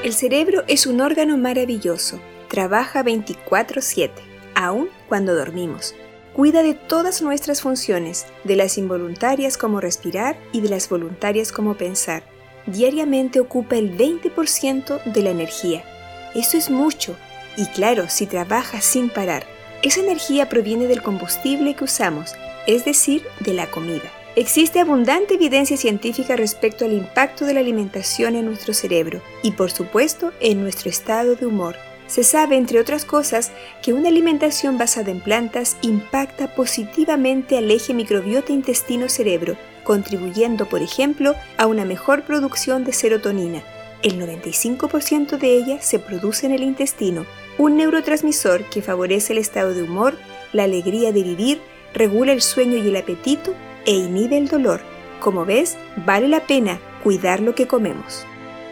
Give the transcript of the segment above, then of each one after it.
El cerebro es un órgano maravilloso. Trabaja 24/7, aun cuando dormimos. Cuida de todas nuestras funciones, de las involuntarias como respirar y de las voluntarias como pensar. Diariamente ocupa el 20% de la energía. Eso es mucho, y claro, si trabaja sin parar. Esa energía proviene del combustible que usamos, es decir, de la comida. Existe abundante evidencia científica respecto al impacto de la alimentación en nuestro cerebro y, por supuesto, en nuestro estado de humor. Se sabe, entre otras cosas, que una alimentación basada en plantas impacta positivamente al eje microbiota intestino-cerebro, contribuyendo, por ejemplo, a una mejor producción de serotonina. El 95% de ella se produce en el intestino, un neurotransmisor que favorece el estado de humor, la alegría de vivir, regula el sueño y el apetito e inhibe el dolor. Como ves, vale la pena cuidar lo que comemos.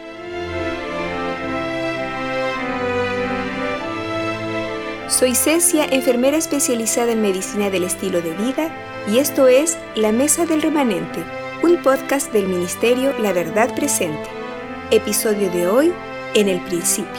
Soy Cecia, enfermera especializada en medicina del estilo de vida, y esto es La Mesa del Remanente, un podcast del Ministerio La Verdad Presente. Episodio de hoy, En el Principio.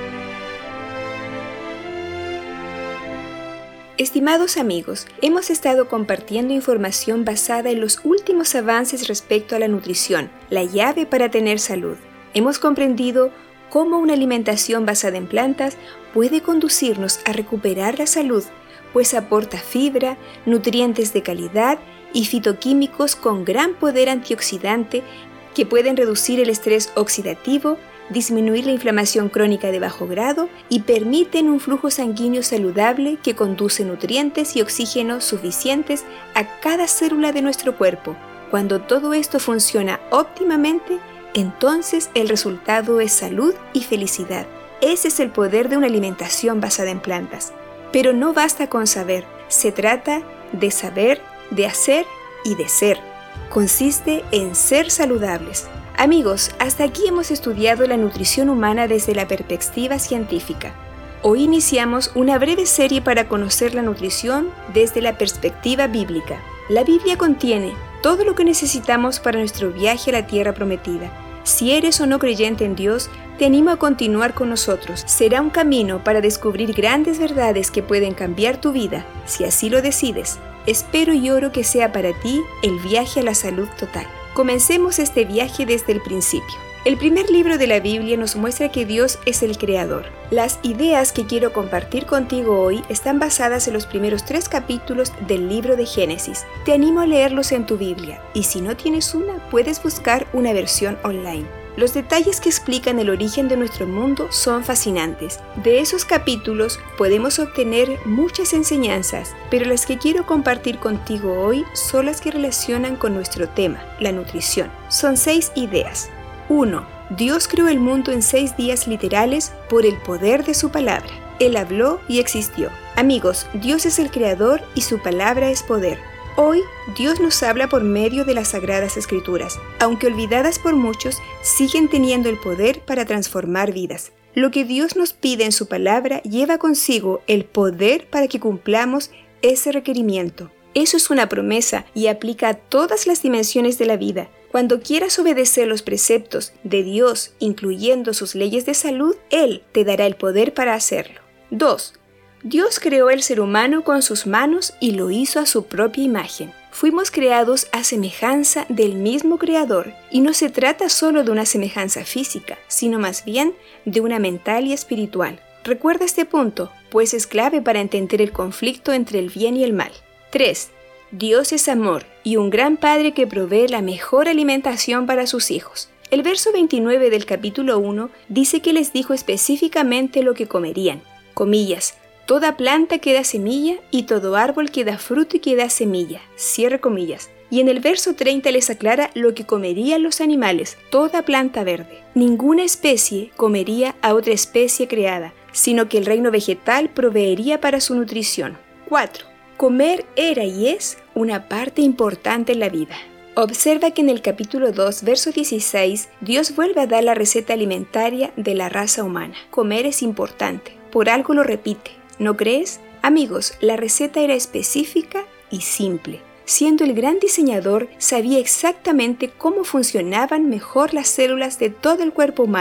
Estimados amigos, hemos estado compartiendo información basada en los últimos avances respecto a la nutrición, la llave para tener salud. Hemos comprendido cómo una alimentación basada en plantas puede conducirnos a recuperar la salud, pues aporta fibra, nutrientes de calidad y fitoquímicos con gran poder antioxidante que pueden reducir el estrés oxidativo, disminuir la inflamación crónica de bajo grado y permiten un flujo sanguíneo saludable que conduce nutrientes y oxígeno suficientes a cada célula de nuestro cuerpo. Cuando todo esto funciona óptimamente, entonces el resultado es salud y felicidad. Ese es el poder de una alimentación basada en plantas. Pero no basta con saber, se trata de saber, de hacer y de ser. Consiste en ser saludables. Amigos, hasta aquí hemos estudiado la nutrición humana desde la perspectiva científica. Hoy iniciamos una breve serie para conocer la nutrición desde la perspectiva bíblica. La Biblia contiene todo lo que necesitamos para nuestro viaje a la tierra prometida. Si eres o no creyente en Dios, te animo a continuar con nosotros. Será un camino para descubrir grandes verdades que pueden cambiar tu vida, si así lo decides. Espero y oro que sea para ti el viaje a la salud total. Comencemos este viaje desde el principio. El primer libro de la Biblia nos muestra que Dios es el Creador. Las ideas que quiero compartir contigo hoy están basadas en los primeros 3 capítulos del libro de Génesis. Te animo a leerlos en tu Biblia, y si no tienes una, puedes buscar una versión online. Los detalles que explican el origen de nuestro mundo son fascinantes. De esos capítulos podemos obtener muchas enseñanzas, pero las que quiero compartir contigo hoy son las que relacionan con nuestro tema, la nutrición. Son 6 ideas. 1. Dios creó el mundo en 6 días literales por el poder de su palabra. Él habló y existió. Amigos, Dios es el creador y su palabra es poder. Hoy, Dios nos habla por medio de las Sagradas Escrituras. Aunque olvidadas por muchos, siguen teniendo el poder para transformar vidas. Lo que Dios nos pide en su palabra lleva consigo el poder para que cumplamos ese requerimiento. Eso es una promesa y aplica a todas las dimensiones de la vida. Cuando quieras obedecer los preceptos de Dios, incluyendo sus leyes de salud, Él te dará el poder para hacerlo. 2. Dios creó al ser humano con sus manos y lo hizo a su propia imagen. Fuimos creados a semejanza del mismo Creador, y no se trata solo de una semejanza física, sino más bien de una mental y espiritual. Recuerda este punto, pues es clave para entender el conflicto entre el bien y el mal. 3. Dios es amor y un gran Padre que provee la mejor alimentación para sus hijos. El verso 29 del capítulo 1 dice que les dijo específicamente lo que comerían. Comillas, toda planta que da semilla y todo árbol que da fruto y que da semilla. Cierre comillas. Y en el verso 30 les aclara lo que comerían los animales, toda planta verde. Ninguna especie comería a otra especie creada, sino que el reino vegetal proveería para su nutrición. 4. Comer era y es una parte importante en la vida. Observa que en el capítulo 2, verso 16, Dios vuelve a dar la receta alimentaria de la raza humana. Comer es importante, por algo lo repite, ¿no crees? Amigos, la receta era específica y simple. Siendo el gran diseñador, sabía exactamente cómo funcionaban mejor las células de todo el cuerpo humano.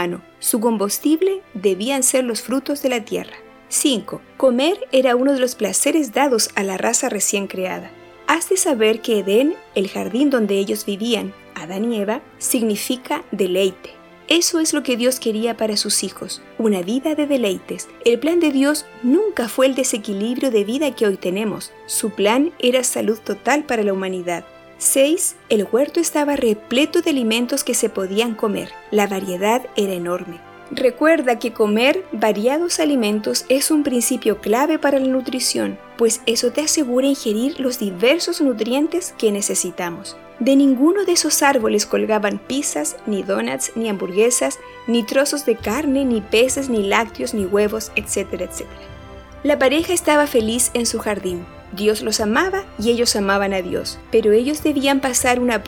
Su combustible debían ser los frutos de la tierra. 5. Comer era uno de los placeres dados a la raza recién creada. Has de saber que Edén, el jardín donde ellos vivían, Adán y Eva, significa deleite. Eso es lo que Dios quería para sus hijos, una vida de deleites. El plan de Dios nunca fue el desequilibrio de vida que hoy tenemos. Su plan era salud total para la humanidad. 6. El huerto estaba repleto de alimentos que se podían comer. La variedad era enorme. Recuerda que comer variados alimentos es un principio clave para la nutrición, pues eso te asegura ingerir los diversos nutrientes que necesitamos. De ninguno de esos árboles colgaban pizzas, ni donuts, ni hamburguesas, ni trozos de carne, ni peces, ni lácteos, ni huevos, etcétera, etcétera. La pareja estaba feliz en su jardín. Dios los amaba y ellos amaban a Dios, pero ellos debían pasar una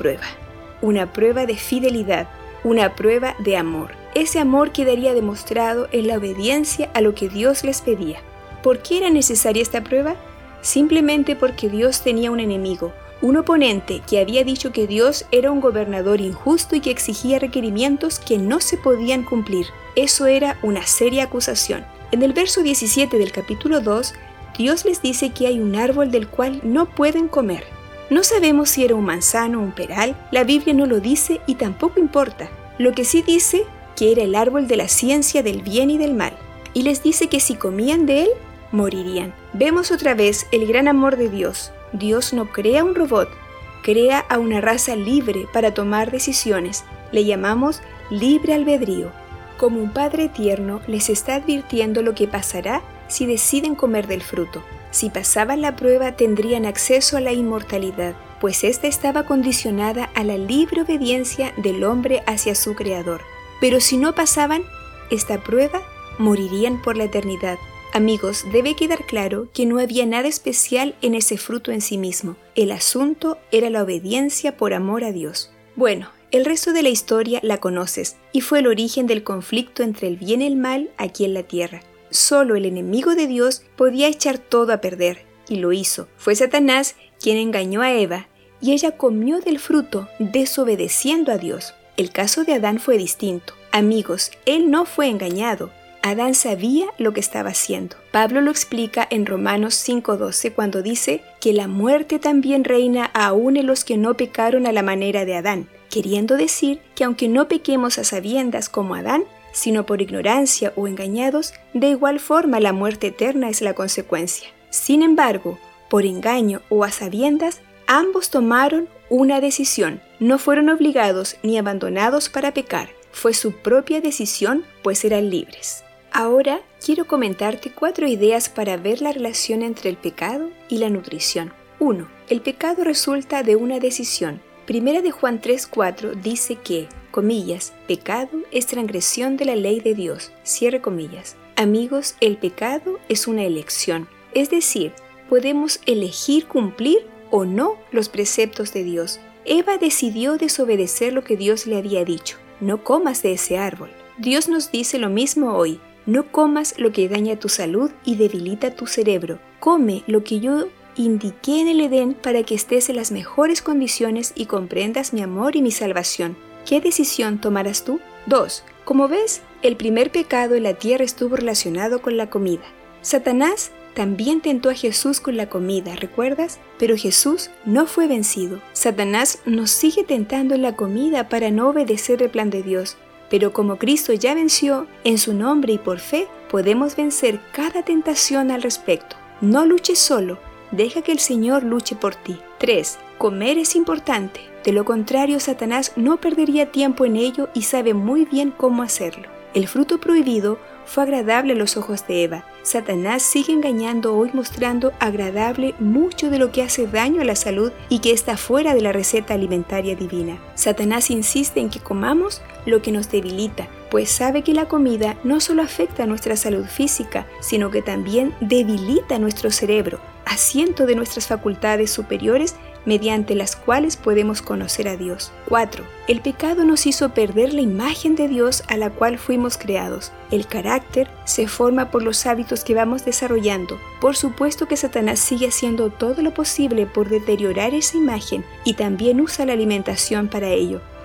prueba de fidelidad, una prueba de amor. Ese amor quedaría demostrado en la obediencia a lo que Dios les pedía. ¿Por qué era necesaria esta prueba? Simplemente porque Dios tenía un enemigo, un oponente que había dicho que Dios era un gobernador injusto y que exigía requerimientos que no se podían cumplir. Eso era una seria acusación. En el verso 17 del capítulo 2, Dios les dice que hay un árbol del cual no pueden comer. No sabemos si era un manzano o un peral, la Biblia no lo dice y tampoco importa. Lo que sí dice que era el árbol de la ciencia del bien y del mal, y les dice que si comían de él, morirían. Vemos otra vez el gran amor de Dios. Dios no crea un robot, crea a una raza libre para tomar decisiones. Le llamamos libre albedrío. Como un padre tierno les está advirtiendo lo que pasará si deciden comer del fruto. Si pasaban la prueba tendrían acceso a la inmortalidad, pues ésta estaba condicionada a la libre obediencia del hombre hacia su Creador. Pero si no pasaban esta prueba, morirían por la eternidad. Amigos, debe quedar claro que no había nada especial en ese fruto en sí mismo. El asunto era la obediencia por amor a Dios. Bueno, el resto de la historia la conoces, y fue el origen del conflicto entre el bien y el mal aquí en la tierra. Solo el enemigo de Dios podía echar todo a perder, y lo hizo. Fue Satanás quien engañó a Eva, y ella comió del fruto, desobedeciendo a Dios. El caso de Adán fue distinto. Amigos, él no fue engañado. Adán sabía lo que estaba haciendo. Pablo lo explica en Romanos 5:12 cuando dice que la muerte también reina aún en los que no pecaron a la manera de Adán, queriendo decir que aunque no pequemos a sabiendas como Adán, sino por ignorancia o engañados, de igual forma la muerte eterna es la consecuencia. Sin embargo, por engaño o a sabiendas, ambos tomaron una decisión. No fueron obligados ni abandonados para pecar. Fue su propia decisión, pues eran libres. Ahora quiero comentarte 4 ideas para ver la relación entre el pecado y la nutrición. 1. El pecado resulta de una decisión. Primera de Juan 3:4 dice que, comillas, pecado es transgresión de la ley de Dios, cierre comillas. Amigos, el pecado es una elección, es decir, podemos elegir cumplir o no los preceptos de Dios. Eva decidió desobedecer lo que Dios le había dicho, no comas de ese árbol. Dios nos dice lo mismo hoy, no comas lo que daña tu salud y debilita tu cerebro, come lo que yo indiqué en el Edén para que estés en las mejores condiciones y comprendas mi amor y mi salvación. ¿Qué decisión tomarás tú? 2. Como ves, el primer pecado en la tierra estuvo relacionado con la comida. Satanás también tentó a Jesús con la comida, ¿recuerdas? Pero Jesús no fue vencido. Satanás nos sigue tentando en la comida para no obedecer el plan de Dios. Pero como Cristo ya venció, en su nombre y por fe, podemos vencer cada tentación al respecto. No luches solo, deja que el Señor luche por ti. 3. Comer es importante. De lo contrario, Satanás no perdería tiempo en ello y sabe muy bien cómo hacerlo. El fruto prohibido fue agradable a los ojos de Eva. Satanás sigue engañando hoy mostrando agradable mucho de lo que hace daño a la salud y que está fuera de la receta alimentaria divina. Satanás insiste en que comamos lo que nos debilita, pues sabe que la comida no solo afecta a nuestra salud física, sino que también debilita nuestro cerebro, asiento de nuestras facultades superiores mediante las cuales podemos conocer a Dios. 4. El pecado nos hizo perder la imagen de Dios a la cual fuimos creados. El carácter se forma por los hábitos que vamos desarrollando. Por supuesto que Satanás sigue haciendo todo lo posible por deteriorar esa imagen y también usa la alimentación para ello.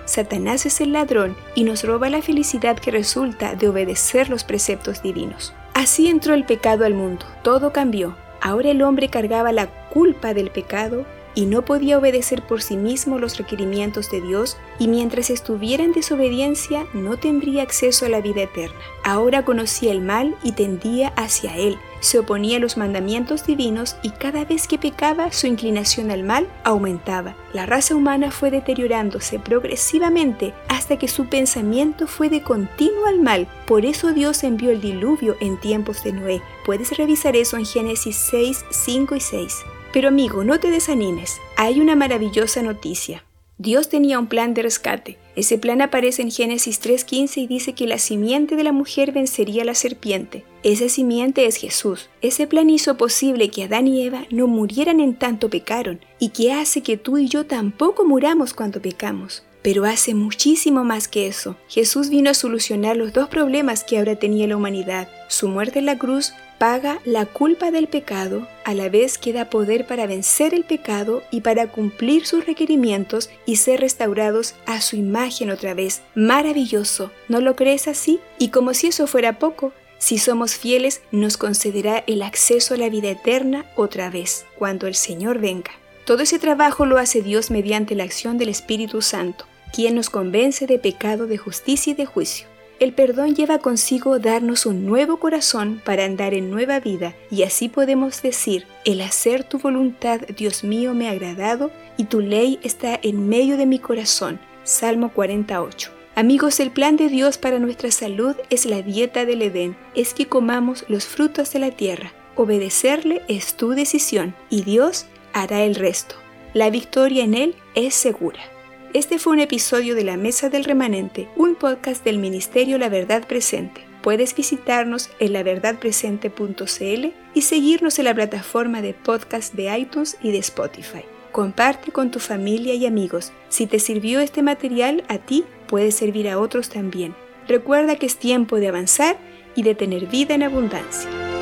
Satanás es el ladrón y nos roba la felicidad que resulta de obedecer los preceptos divinos. Así entró el pecado al mundo, todo cambió. Ahora el hombre cargaba la culpa del pecado y no podía obedecer por sí mismo los requerimientos de Dios, y mientras estuviera en desobediencia no tendría acceso a la vida eterna. Ahora conocía el mal y tendía hacia él, se oponía a los mandamientos divinos y cada vez que pecaba su inclinación al mal aumentaba. La raza humana fue deteriorándose progresivamente hasta que su pensamiento fue de continuo al mal. Por eso Dios envió el diluvio en tiempos de Noé. Puedes revisar eso en Génesis 6, 5 y 6. Pero amigo, no te desanimes, hay una maravillosa noticia. Dios tenía un plan de rescate. Ese plan aparece en Génesis 3:15 y dice que la simiente de la mujer vencería a la serpiente. Esa simiente es Jesús. Ese plan hizo posible que Adán y Eva no murieran en tanto pecaron, y que hace que tú y yo tampoco muramos cuando pecamos. Pero hace muchísimo más que eso. Jesús vino a solucionar los dos problemas que ahora tenía la humanidad. Su muerte en la cruz paga la culpa del pecado, a la vez que da poder para vencer el pecado y para cumplir sus requerimientos y ser restaurados a su imagen otra vez. Maravilloso, ¿no lo crees así? Y como si eso fuera poco, si somos fieles, nos concederá el acceso a la vida eterna otra vez, cuando el Señor venga. Todo ese trabajo lo hace Dios mediante la acción del Espíritu Santo, quien nos convence de pecado, de justicia y de juicio. El perdón lleva consigo darnos un nuevo corazón para andar en nueva vida, y así podemos decir: el hacer tu voluntad, Dios mío, me ha agradado, y tu ley está en medio de mi corazón. Salmo 48. Amigos, el plan de Dios para nuestra salud es la dieta del Edén, es que comamos los frutos de la tierra. Obedecerle es tu decisión, y Dios hará el resto. La victoria en Él es segura. Este fue un episodio de La Mesa del Remanente, un podcast del Ministerio La Verdad Presente. Puedes visitarnos en laverdadpresente.cl y seguirnos en la plataforma de podcast de iTunes y de Spotify. Comparte con tu familia y amigos. Si te sirvió este material, a ti puede servir a otros también. Recuerda que es tiempo de avanzar y de tener vida en abundancia.